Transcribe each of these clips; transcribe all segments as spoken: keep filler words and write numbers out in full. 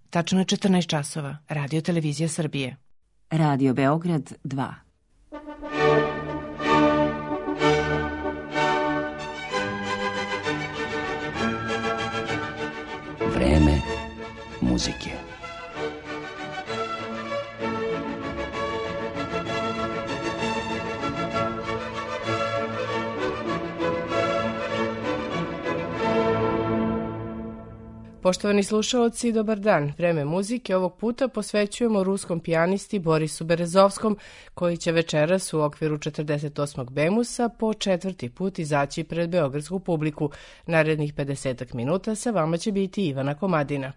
Tačno je četrnaest časova. Radio Televizija Srbije. Radio Beograd dva. Vreme muzike. Poštovani slušaoci, dobar dan. Vreme muzike ovog puta posvećujemo ruskom pijanisti Borisu Berezovskom, koji će večeras u okviru četrdeset osmog Bemusa po četvrti put izaći pred beogradsku publiku. Narednih pedesetak minuta sa vama će biti Ivana Komadina.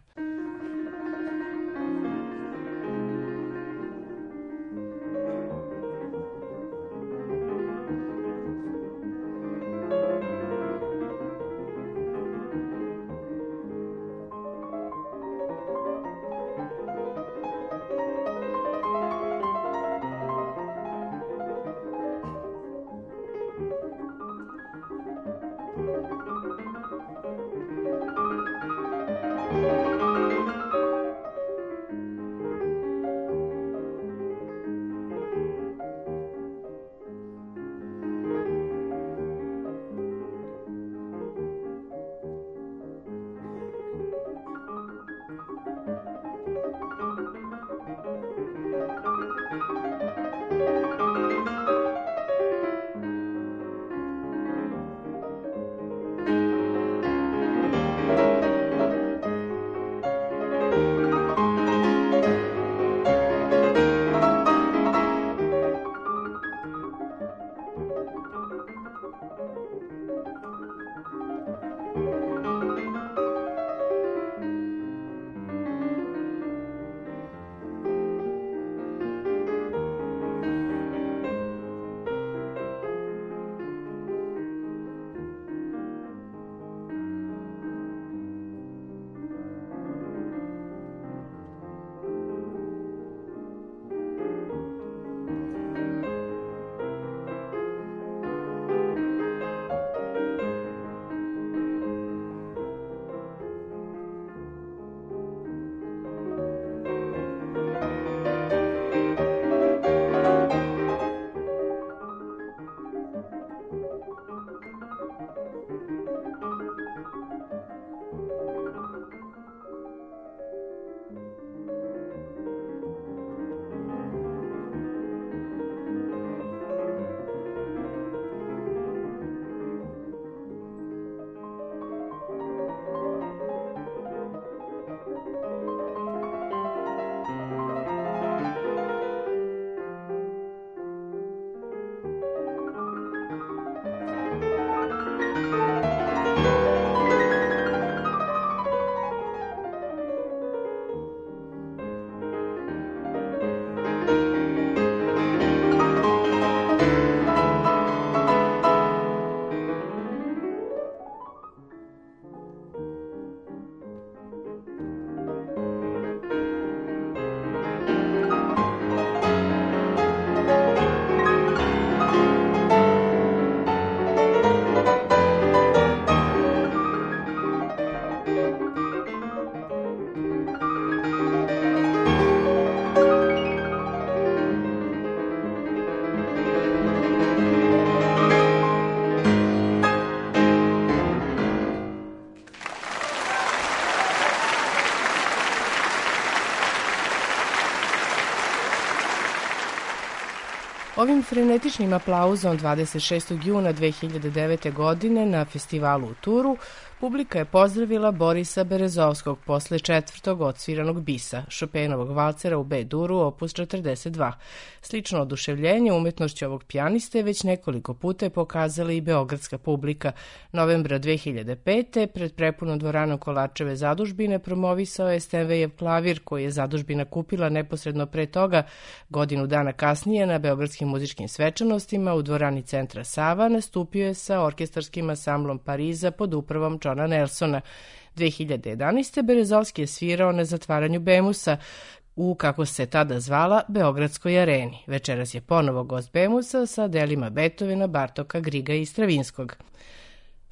Ovim frenetičnim aplauzom dvadeset šestog juna dve hiljade devete. godine na festivalu u Turu publika je pozdravila Borisa Berezovskog posle četvrtog odsviranog bisa, Chopinovog valcera u B-duru, opus četrdeset dva. Slično oduševljenje umetnošću ovog pijaniste već nekoliko puta je pokazala i beogradska publika. Novembra dve hiljade pete. pred prepunom dvoranom Kolarčeve zadužbine promovisao je Stenvejev klavir, koji je zadužbina kupila neposredno pre toga. Godinu dana kasnije na beogradskim muzičkim svečanostima u dvorani Centra Sava nastupio je sa orkestarskim ansamblom Pariza pod upravom Johna Nelsona. dve hiljade jedanaeste. Berezovski je svirao na zatvaranju Bemusa u, kako se tada zvala, Beogradskoj areni. Večeras je ponovo gost Bemusa sa delima Beethovena, Bartoka, Griga i Stravinskog.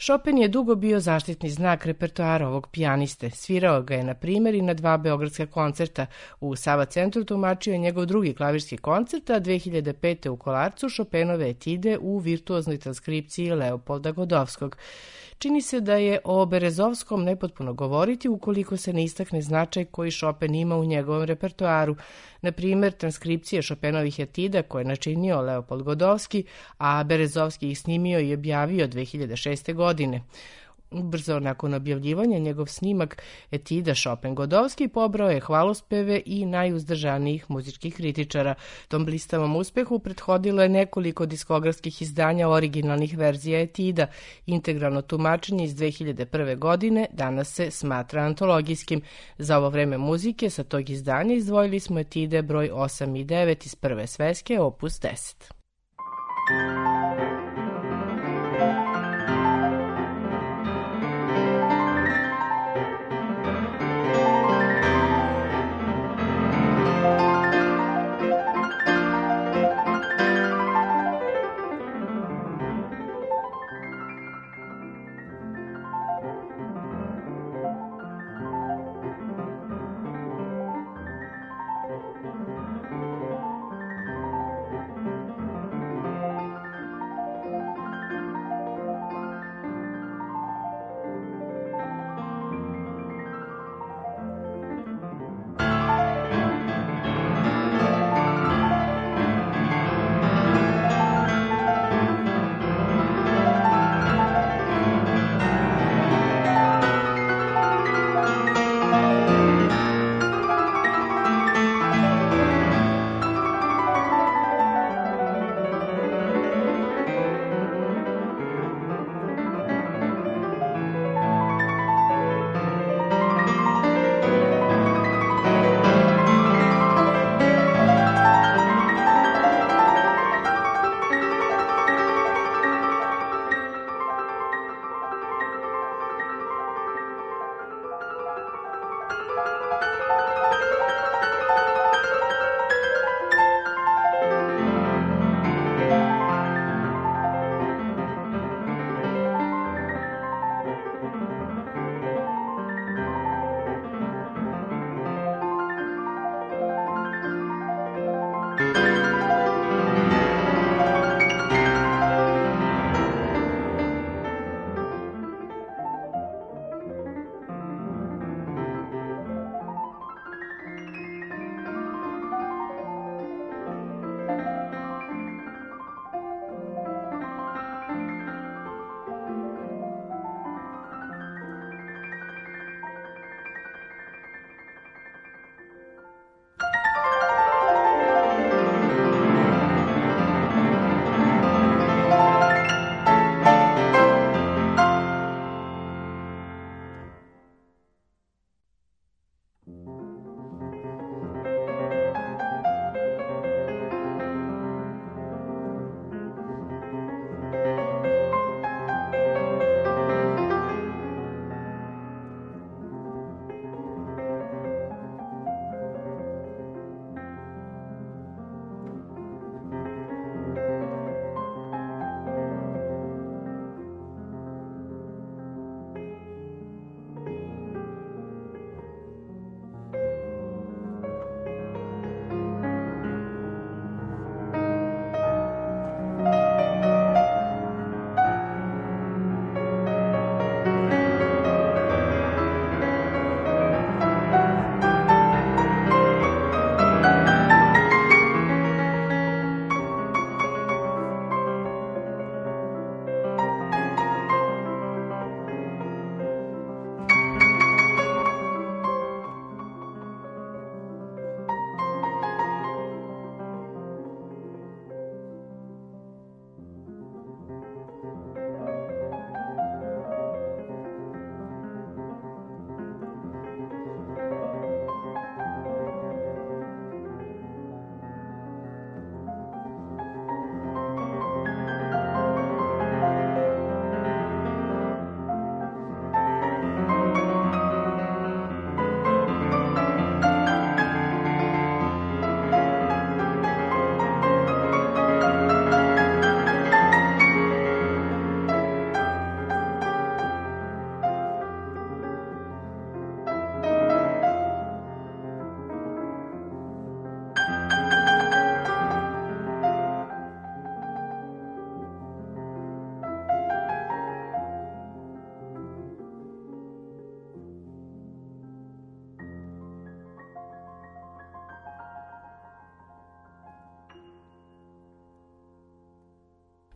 Chopin je dugo bio zaštitni znak repertoara ovog pijaniste. Svirao ga je, na primjer, i na dva beogradska koncerta. U Sava centru tumačio je njegov drugi klavirski koncert, a dve hiljade pete. u Kolarcu Chopinove etide u virtuoznoj transkripciji Leopolda Godovskog. Čini se da je o Berezovskom nepotpuno govoriti ukoliko se ne istakne značaj koji Chopin ima u njegovom repertoaru. Na primjer, transkripcije Chopinovih etida koje je načinio Leopold Godovski, a Berezovski ih snimio i objavio dve hiljade šeste. godine. Ubrzo nakon objavljivanja njegov snimak etida Chopin-Godovski pobrao je hvalospeve i najuzdržanijih muzičkih kritičara. Tom blistavom uspehu prethodilo je nekoliko diskografskih izdanja originalnih verzija etida. Integralno tumačenje iz dve hiljade prve. godine danas se smatra antologijskim. Za ovo vreme muzike sa tog izdanja izdvojili smo etide broj osam i devet iz prve sveske, opus deset.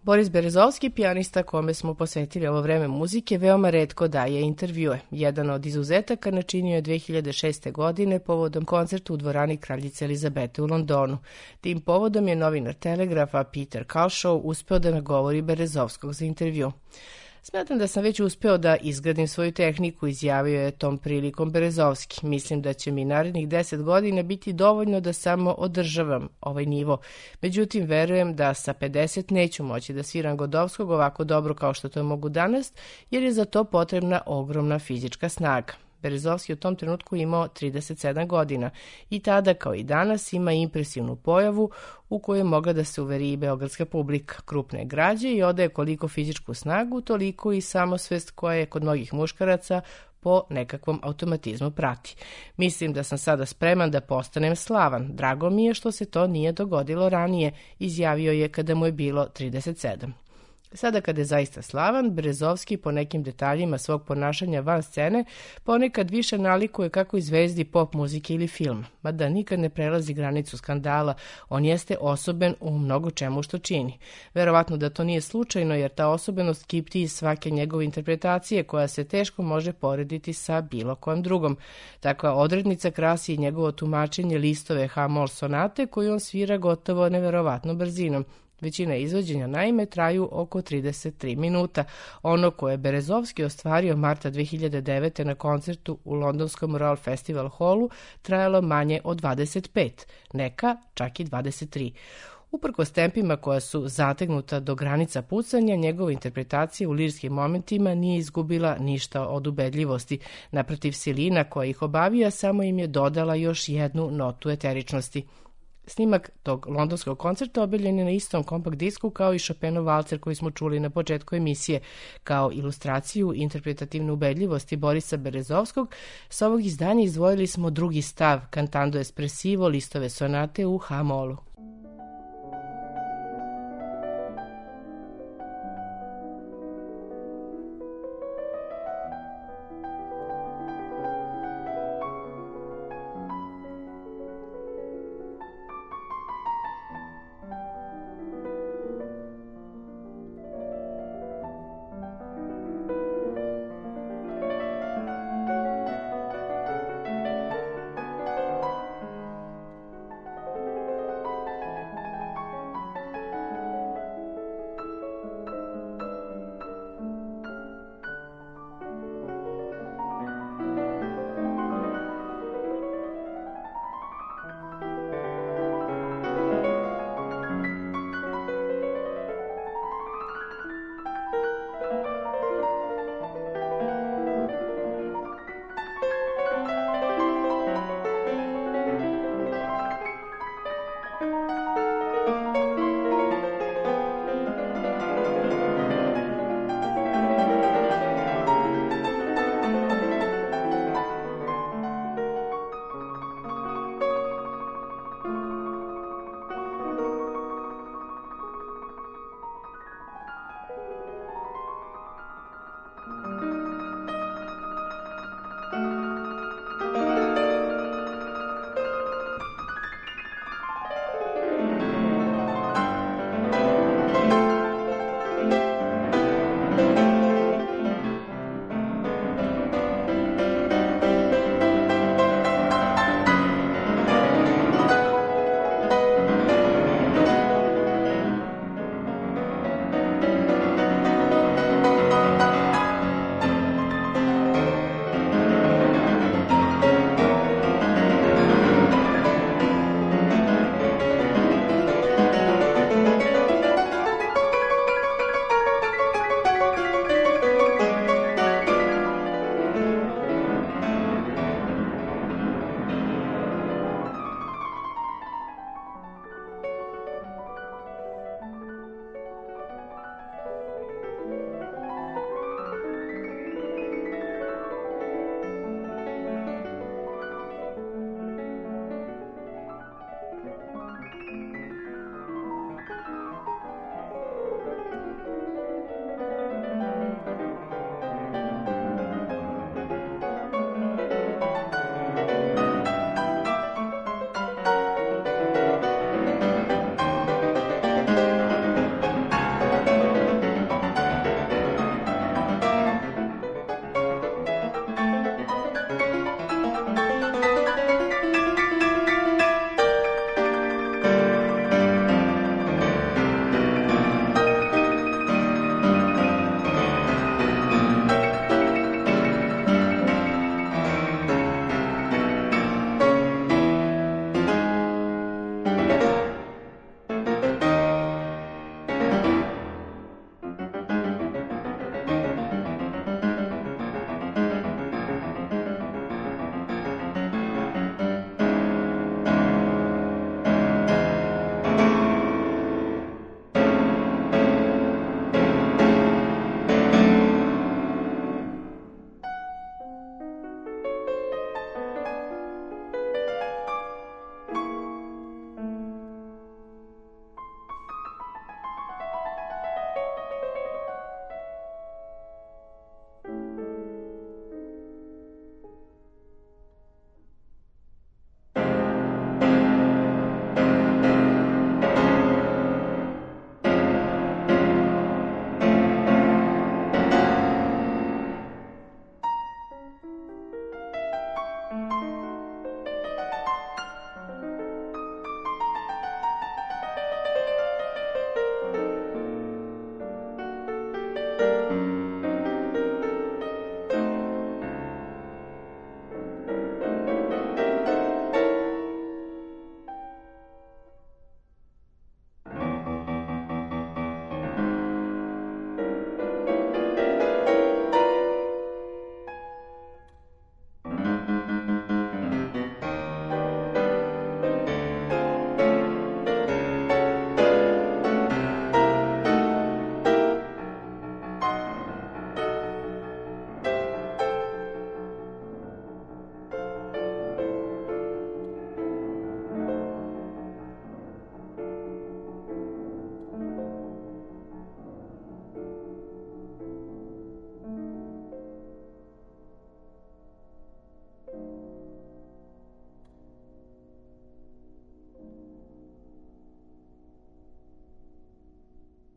Boris Berezovski, pijanista kome smo posvetili ovo vreme muzike, veoma retko daje intervjue. Jedan od izuzetaka načinio je dve hiljade šeste. godine povodom koncerta u dvorani Kraljice Elizabete u Londonu. Tim povodom je novinar Telegrafa Peter Kalshow uspeo da nagovori Berezovskog za intervju. Smatram da sam već uspeo da izgradim svoju tehniku, izjavio je tom prilikom Berezovski. Mislim da će mi narednih deset godina biti dovoljno da samo održavam ovaj nivo. Međutim, verujem da sa pedeset neću moći da sviram Godovskog ovako dobro kao što to mogu danas, jer je za to potrebna ogromna fizička snaga. Berezovski u tom trenutku imao trideset sedam godina i tada, kao i danas, ima impresivnu pojavu u kojoj je mogla da se uveri i beogradska publika. Krupne građe i odaje koliko fizičku snagu, toliko i samosvest koja je kod mnogih muškaraca po nekakvom automatizmu prati. Mislim da sam sada spreman da postanem slavan. Drago mi je što se to nije dogodilo ranije, izjavio je kada mu je bilo trideset sedam. Sada kada je zaista slavan, Berezovski po nekim detaljima svog ponašanja van scene ponekad više nalikuje kako i zvezdi pop muzike ili filma. Mada nikad ne prelazi granicu skandala, on jeste osoben u mnogo čemu što čini. Verovatno da to nije slučajno, jer ta osobenost kipti iz svake njegove interpretacije koja se teško može porediti sa bilo kojom drugom. Takva odrednica krasi i njegovo tumačenje listove H-mol sonate koju on svira gotovo neverovatnom brzinom. Većina izvođenja naime traju oko trideset tri minuta. Ono koje je Berezovski ostvario marta dve hiljade devete. na koncertu u londonskom Royal Festival Hallu trajalo manje od dvadeset pet, neka čak i dvadeset tri. Uprkos tempima koja su zategnuta do granica pucanja, njegova interpretacija u lirskim momentima nije izgubila ništa od ubedljivosti. Naprotiv, silina koja ih obavija samo im je dodala još jednu notu eteričnosti. Snimak tog londonskog koncerta objavljen je na istom kompakt disku kao i Chopinov valcer koji smo čuli na početku emisije. Kao ilustraciju interpretativne ubedljivosti Borisa Berezovskog, sa ovog izdanja izdvojili smo drugi stav, Cantando espressivo, listove sonate u H-molu.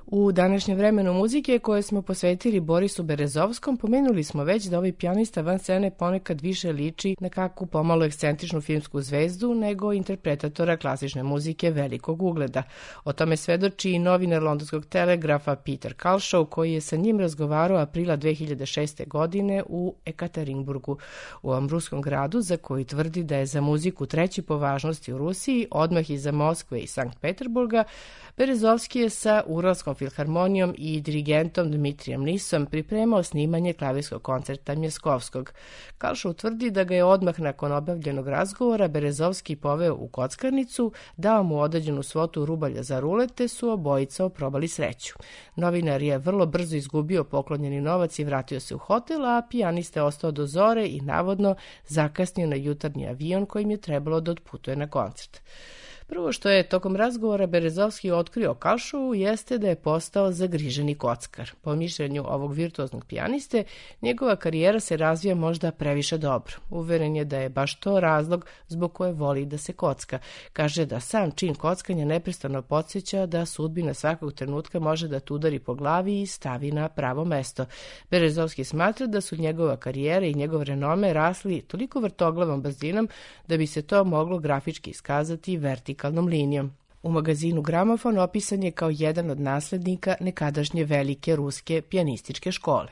U današnjem vremenu muzike koje smo posvetili Borisu Berezovskom, pomenuli smo već da ovaj pijanista van scene ponekad više liči na kakvu pomalo ekscentričnu filmsku zvezdu nego interpretatora klasične muzike velikog ugleda. O tome svedoči i novinar londonskog Telegrafa Peter Culshaw, koji je sa njim razgovarao aprila dve hiljade šeste. godine u Ekaterinburgu, u ovom ruskom gradu za koji tvrdi da je za muziku treći po važnosti u Rusiji, odmah iza Moskve i Sankt Peterburga. Berezovski je sa Uralskom filharmonijom i dirigentom Dmitrijem Nisom pripremao snimanje klavirskog koncerta Mjeskovskog. Culshaw tvrdi da ga je odmah nakon obavljenog razgovora Berezovski poveo u kockarnicu, dao mu određenu svotu rubalja za rulet, te su obojica oprobali sreću. Novinar je vrlo brzo izgubio poklonjeni novac i vratio se u hotel, a pijanista je ostao do zore i navodno zakasnio na jutarnji avion kojim je trebalo da otputuje na koncert. Prvo što je tokom razgovora Berezovski otkrio Culshawu jeste da je postao zagriženi kockar. Po mišljenju ovog virtuoznog pijaniste, njegova karijera se razvija možda previše dobro. Uveren je da je baš to razlog zbog koje voli da se kocka. Kaže da sam čin kockanja neprestano podsjeća da sudbina svakog trenutka može da te udari po glavi i stavi na pravo mesto. Berezovski smatra da su njegova karijera i njegov renome rasli toliko vrtoglavom brzinom da bi se to moglo grafički iskazati vertikalno linijom. U magazinu Gramofon opisan je kao jedan od naslednika nekadašnje velike ruske pijanističke škole.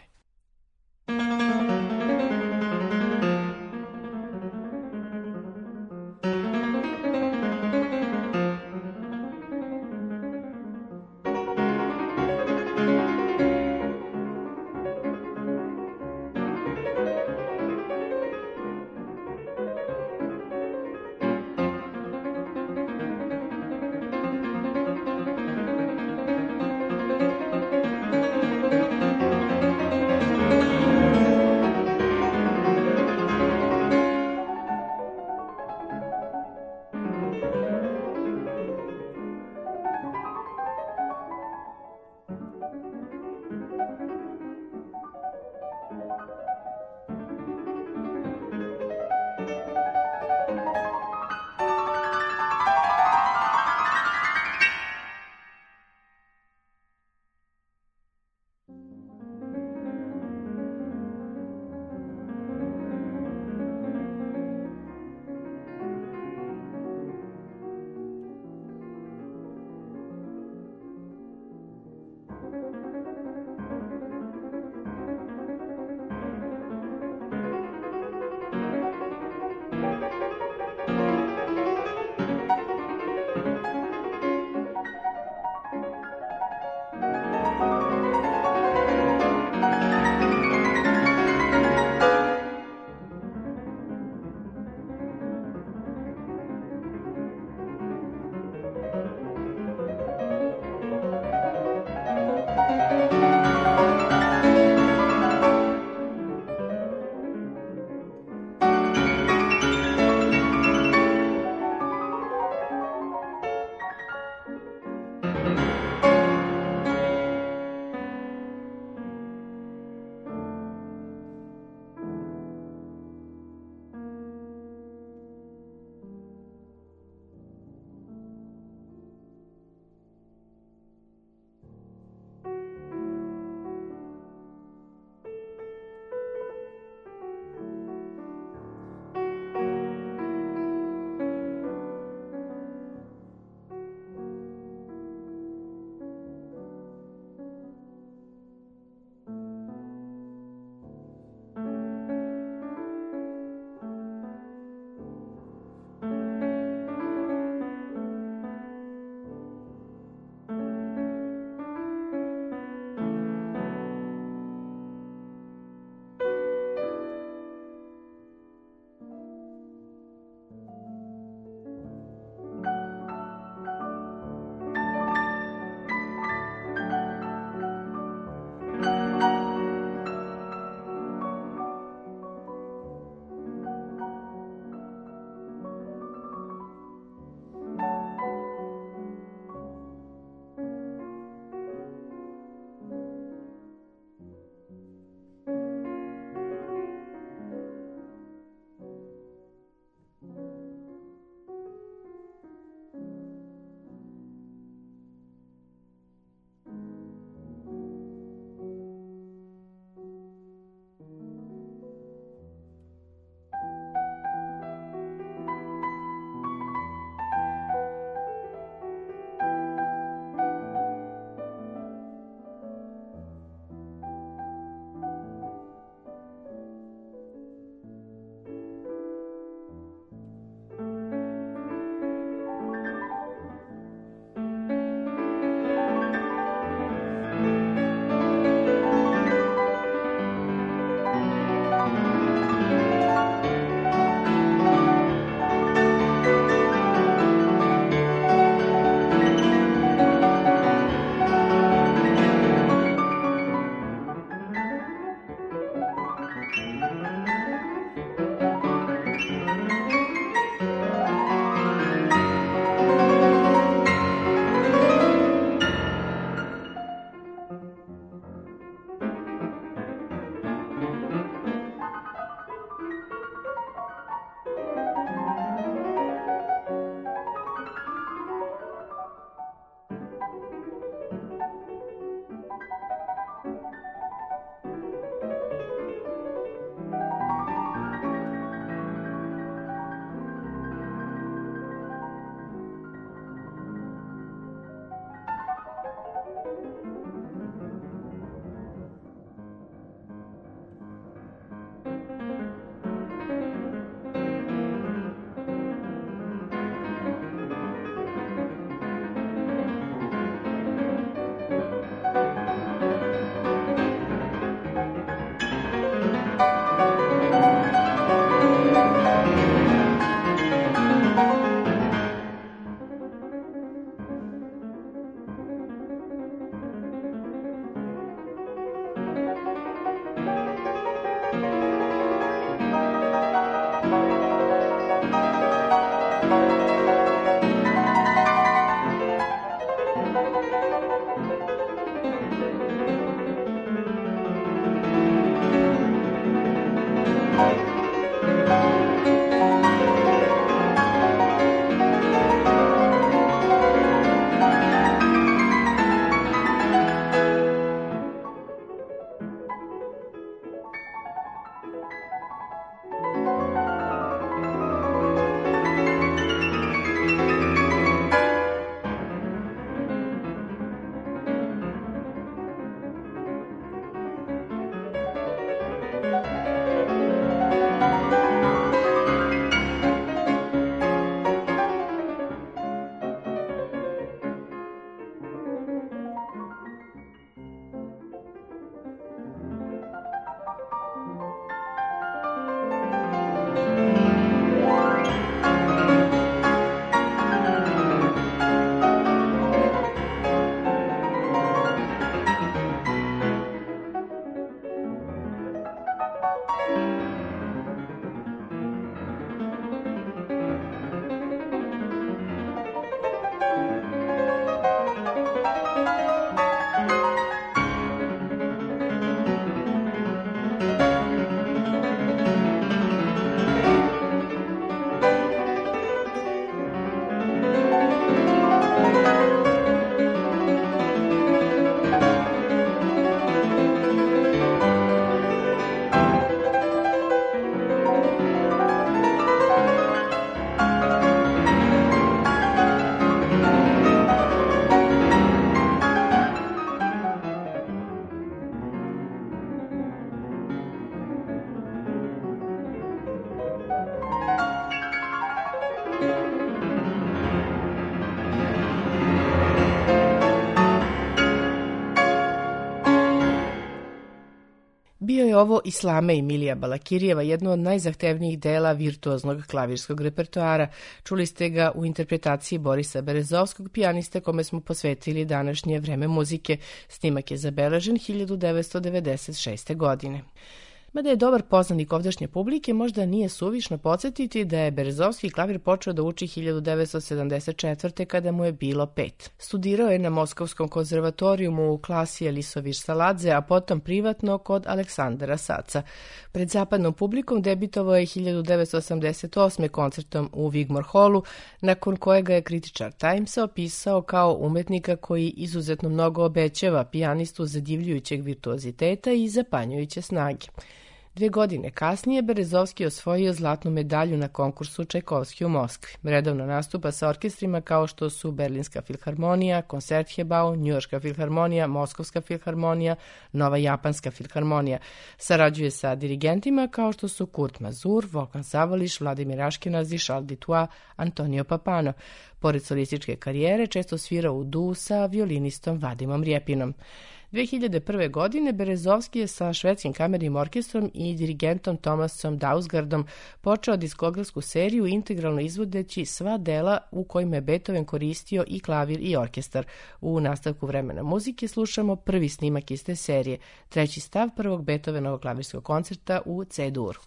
Bio je ovo Islame Emilija Balakirijeva, jedno od najzahtevnijih dela virtuoznog klavirskog repertoara. Čuli ste ga u interpretaciji Borisa Berezovskog, pijaniste kome smo posvetili današnje vreme muzike. Snimak je zabeležen hiljadu devetsto devedeset šeste. godine. Mada je dobar poznanik ovdašnje publike, možda nije suvišno podsjetiti da je Berezovski klavir počeo da uči hiljadu devetsto sedamdeset četvrte. kada mu je bilo pet. Studirao je na Moskovskom konzervatorijumu u klasi Elisović Saladze, a potom privatno kod Aleksandra Saca. Pred zapadnom publikom debitovao je hiljadu devetsto osamdeset osme. koncertom u Wigmore Hallu, nakon kojega je kritičar Timesa opisao kao umetnika koji izuzetno mnogo obećava, pijanistu zadivljujućeg virtuoziteta i zapanjujuće snage. Dve godine kasnije Berezovski osvojio zlatnu medalju na konkursu Čajkovski u Moskvi. Redovno nastupa sa orkestrima kao što su Berlinska filharmonija, Koncertgebau, Njujorška filharmonija, Moskovska filharmonija, Nova japanska filharmonija. Sarađuje sa dirigentima kao što su Kurt Mazur, Volkan Savališ, Vladimir Aškenazi, Charles Dutoit, Antonio Papano. Pored solističke karijere često svira u duu sa violinistom Vadimom Rjepinom. dve hiljade prve. godine Berezovski je sa švedskim kamernim orkestrom i dirigentom Thomasom Dausgardom počeo diskografsku seriju integralno izvodeći sva dela u kojima je Beethoven koristio i klavir i orkestar. U nastavku vremena muzike slušamo prvi snimak iz te serije, treći stav prvog Beethovenovog klavirskog koncerta u C-duru.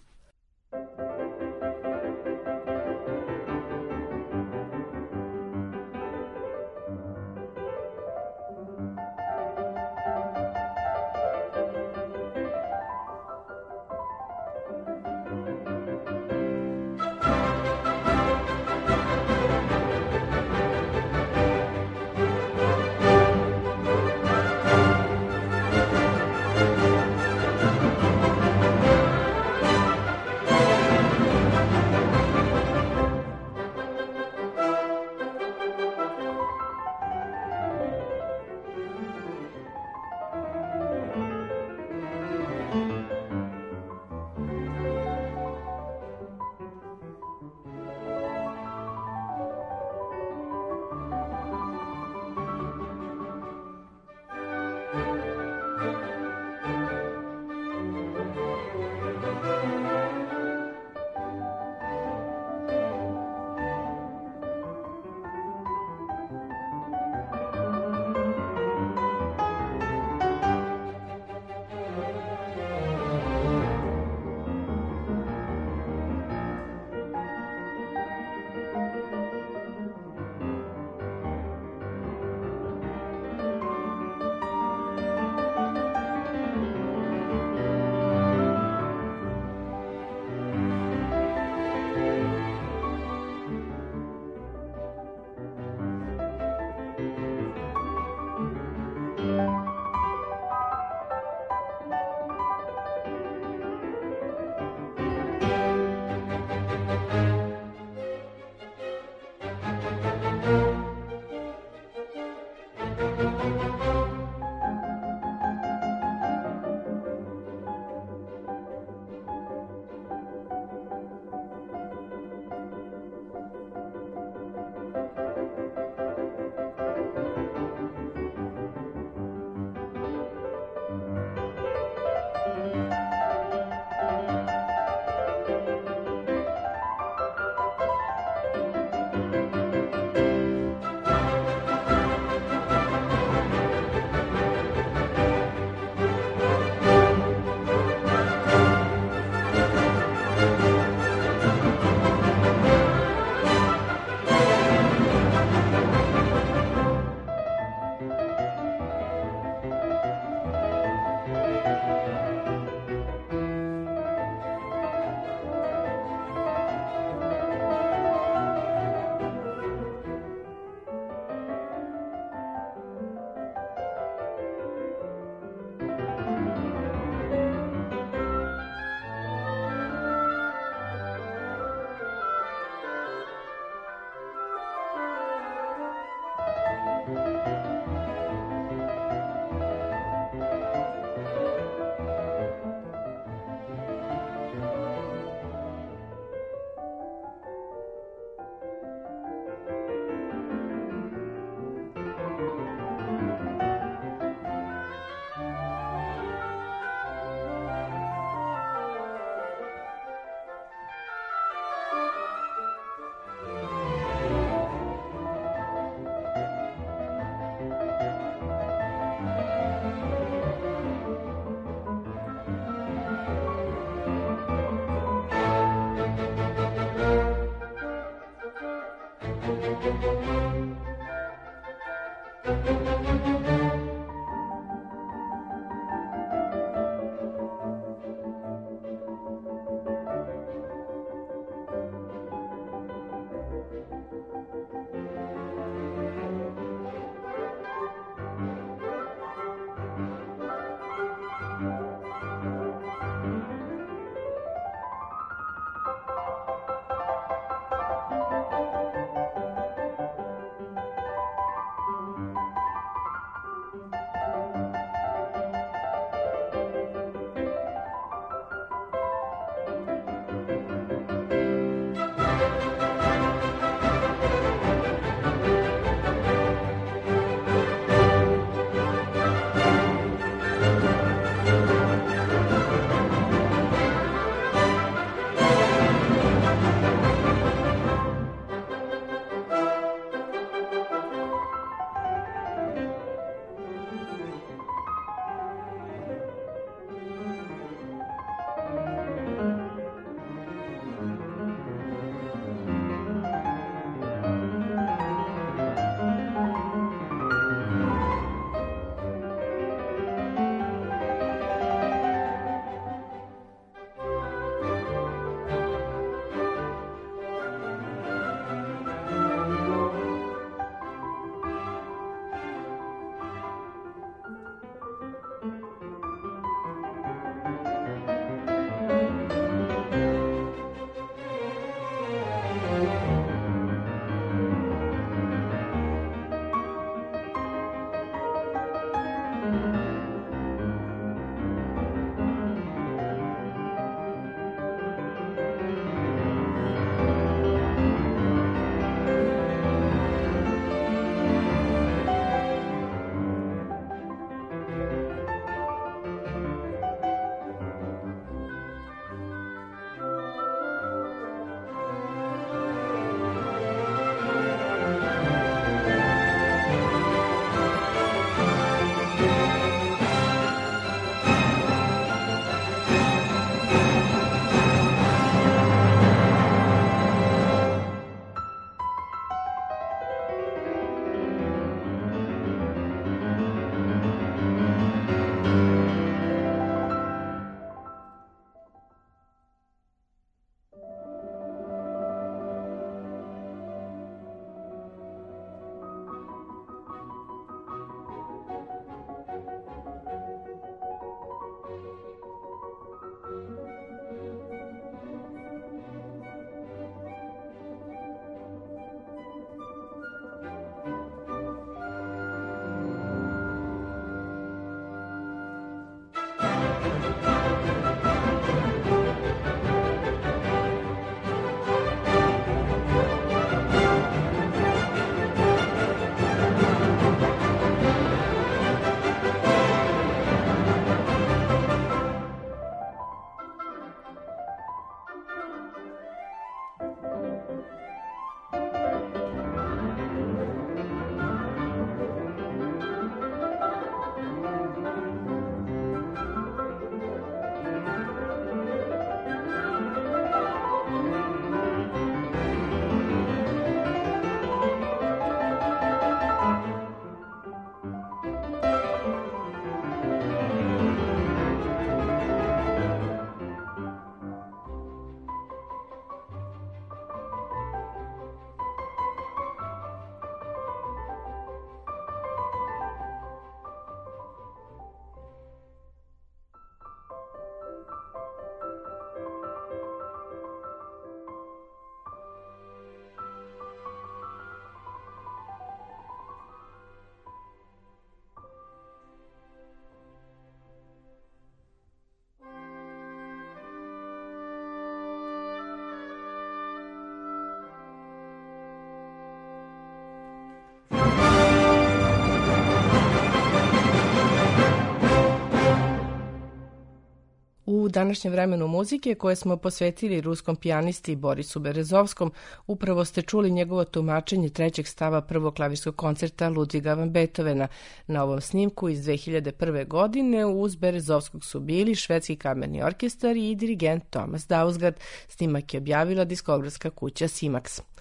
U današnjem vremenu muzike koje smo posvetili ruskom pijanisti Borisu Berezovskom, upravo ste čuli njegovo tumačenje trećeg stava prvog klavirskog koncerta Ludviga van Beethovena. Na ovom snimku iz dve hiljade prve. godine uz Berezovskog su bili Švedski kamerni orkestar i dirigent Thomas Dausgaard. Snimak je objavila diskografska kuća Simax.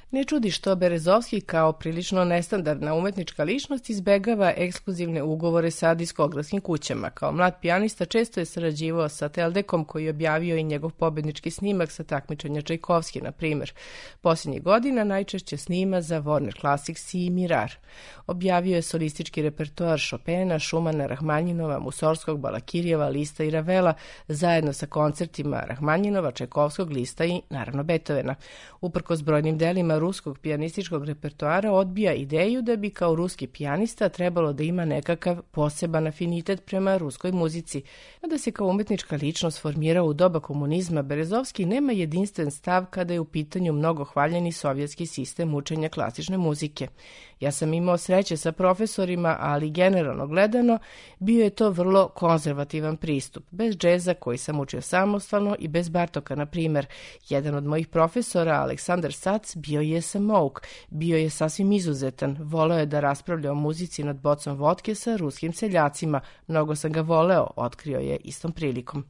Ne čudi što Berezovski kao prilično nestandardna umetnička ličnost izbegava ekskluzivne ugovore sa diskografskim kućama. Kao mlad pijanista često je sarađivao sa Teldekom, koji je objavio i njegov pobednički snimak sa takmičenja Čajkovski, na primjer. Posljednjih godina najčešće snima za Warner Classics i Mirar. Objavio je solistički repertoar Chopina, Schumana, Rahmanjinova, Musorskog, Balakirijeva, Lista i Ravela, zajedno sa koncertima Rahmanjinova, Čajkovskog, Lista i naravno Beethovena. Uprkos brojnim delima ruskog pijanističkog repertoara odbija ideju da bi kao ruski pijanista trebalo da ima nekakav poseban afinitet prema ruskoj muzici. Da se kao umetnička ličnost formirao u doba komunizma, Berezovski nema jedinstven stav kada je u pitanju mnogo hvaljeni sovjetski sistem učenja klasične muzike. Ja sam imao sreće sa profesorima, ali generalno gledano bio je to vrlo konzervativan pristup. Bez džeza koji sam učio samostalno i bez Bartoka, na primjer. Jedan od mojih profesora, Aleksandar Sac, bio je samouk, bio je sasvim izuzetan, voleo je da raspravlja o muzici nad bocom vodke sa ruskim seljacima. Mnogo sam ga voleo, otkrio je istom prilikom.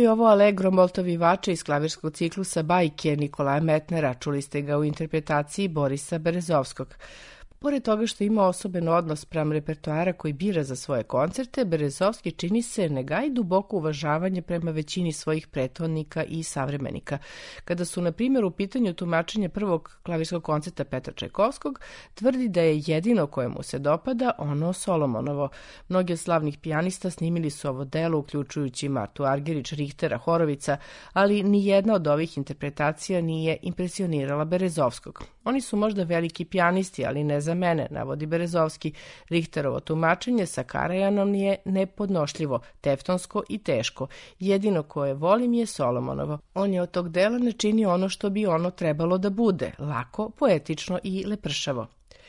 ovo Allegro molto vivace iz klavirskog ciklusa Bajke Nikolaja Metnera, čuli ste ga u interpretaciji Borisa Berezovskog. Pored toga što ima osoben odnos prema repertoara koji bira za svoje koncerte, Berezovski čini se ne gaji duboko uvažavanje prema većini svojih prethodnika i savremenika. Kada su, na primjer, u pitanju tumačenja prvog klavirskog koncerta Petra Čajkovskog, tvrdi da je jedino koje mu se dopada ono Solomonovo. Mnogi od slavnih pijanista snimili su ovo delo, uključujući Martu Argerić, Richtera, Horovica, ali ni jedna od ovih interpretacija nije impresionirala Berezovskog. Oni su možda veliki pijanisti, ali ne za mene, navodi Berezovski. Richterovo tumačenje sa Karajanom je nepodnošljivo, teftonsko i teško. Jedino koje volim je Solomonovo. On je od tog dela ne čini ono što bi ono trebalo da bude, lako, poetično i lepršavo.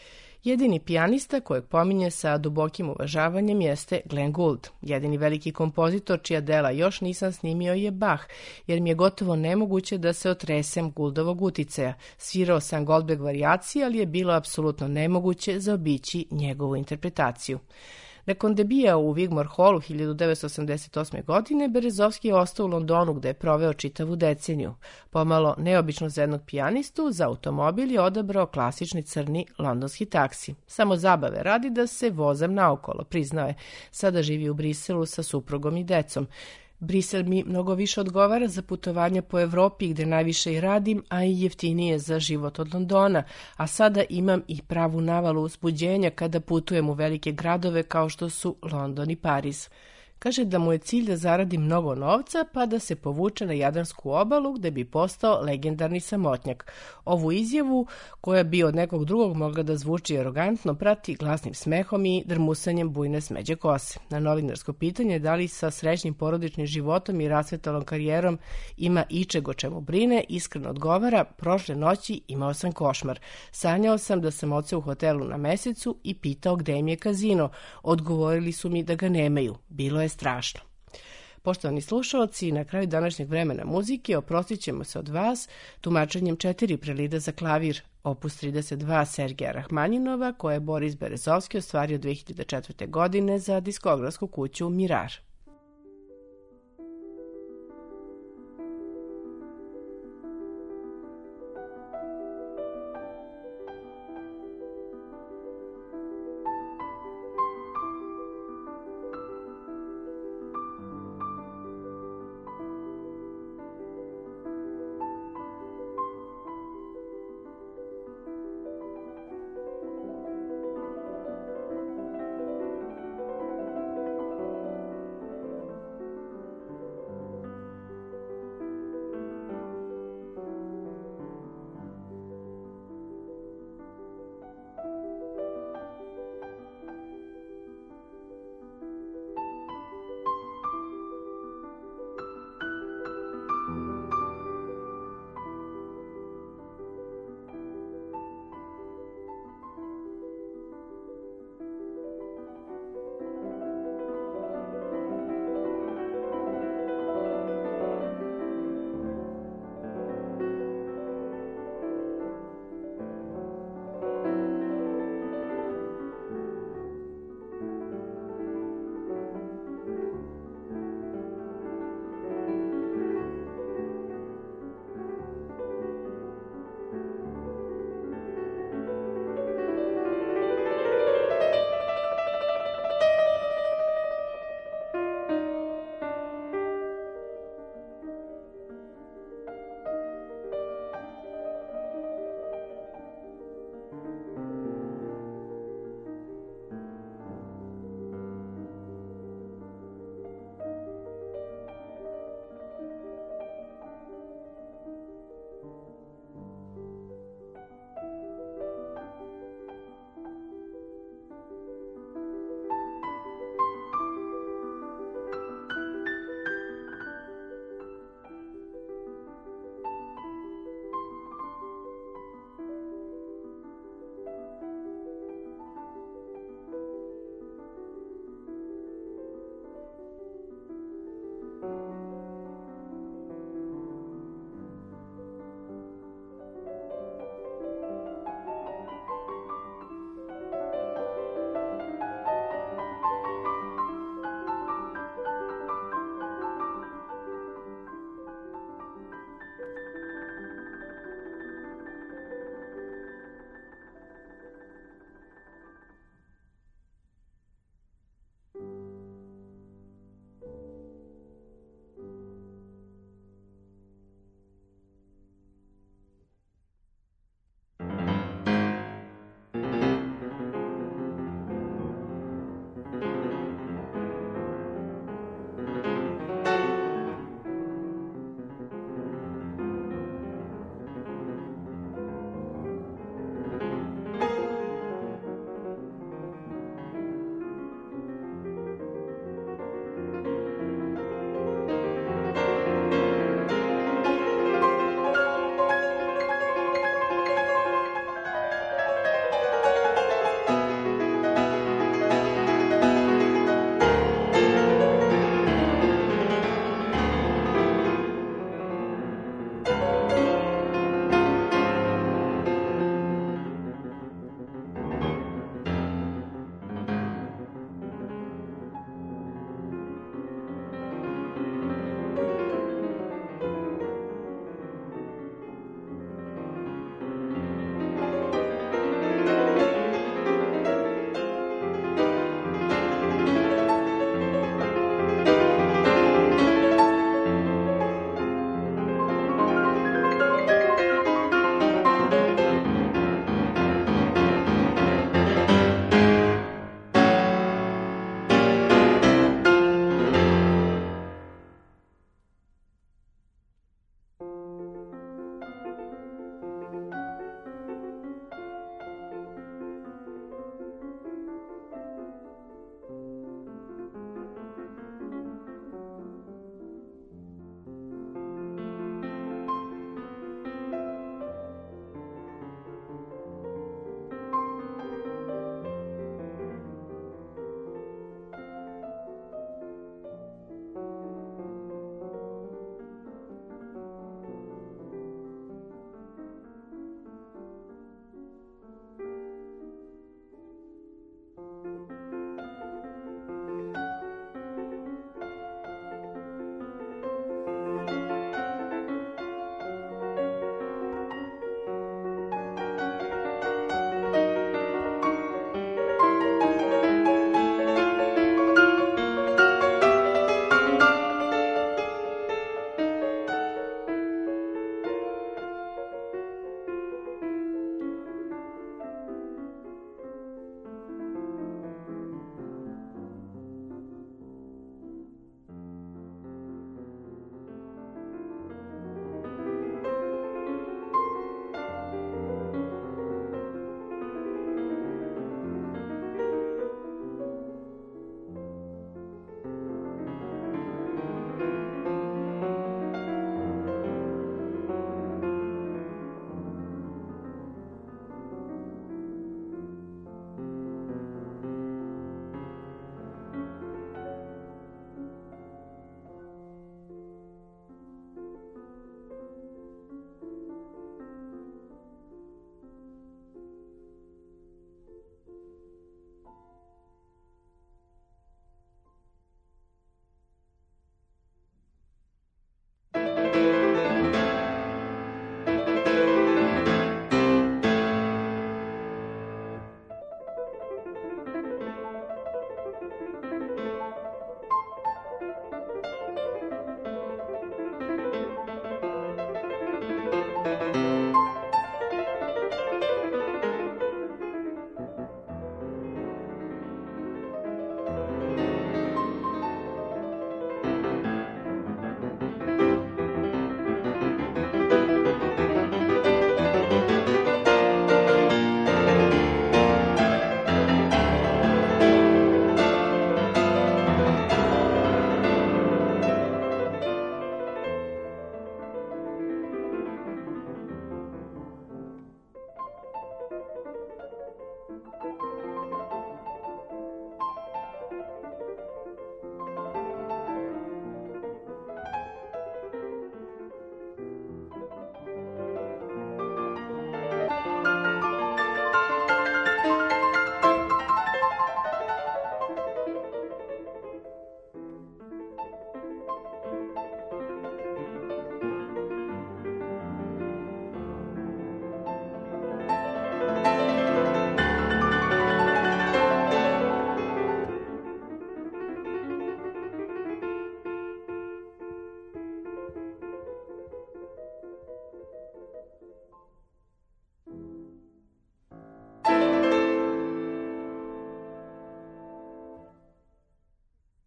Jedini pijanista kojeg pominje sa dubokim uvažavanjem jeste Glenn Gould. Jedini veliki kompozitor čija dela još nisam snimio je Bach, jer mi je gotovo nemoguće da se otresem Gouldovog uticaja. Svirao sam Goldberg varijacije, ali je bilo apsolutno nemoguće zaobići njegovu interpretaciju. Nakon debija u Wigmore Hallu hiljadu devetsto osamdeset osme. godine, Berezovski je ostao u Londonu gde je proveo čitavu deceniju. Pomalo neobično za jednog pijanistu, za automobil je odabrao klasični crni londonski taksi. Samo zabave radi da se vozam naokolo, priznao je. Sada živi u Briselu sa suprugom i decom. Brisel mi mnogo više odgovara za putovanja po Evropi gde najviše i radim, a i jeftinije za život od Londona, a sada imam i pravu navalu uzbuđenja kada putujem u velike gradove kao što su London i Pariz. Kaže da mu je cilj da zaradi mnogo novca pa da se povuče na Jadransku obalu gde bi postao legendarni samotnjak. Ovu izjavu, koja bi od nekog drugog mogla da zvuči arogantno, prati glasnim smehom i drmusanjem bujne smeđe kose. Na novinarsko pitanje da li sa srećnim porodičnim životom i rasvetalom karijerom ima ičeg o čemu brine, iskreno odgovara: prošle noći imao sam košmar. Sanjao sam da sam odseo u hotelu na mesecu i pitao gde im je kazino. Odgovorili su mi da ga nemaju. Bilo je strašno. Poštovani slušalci, na kraju današnjeg vremena muzike oprostit ćemo se od vas tumačenjem četiri prelida za klavir, opus trideset dva Sergeja Rahmanjinova, koje je Boris Berezovski ostvario dve hiljade četvrte. godine za diskografsku kuću Mirar.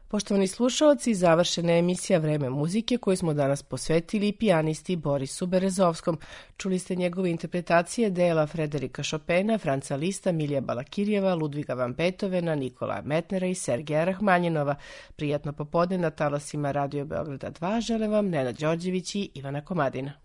Poštovani slušalci, završena je emisija Vreme muzike koju smo danas posvetili pijanisti Borisu Berezovskom. Čuli ste njegove interpretacije dela Frederika Chopina, Franca Lista, Milija Balakirjeva, Ludviga van Beethovena, Nikolaja Metnera i Sergeja Rahmanjinova. Prijatno popodne na talasima Radio Beograda dva žele vam Nenad Đorđević i Ivana Komadina.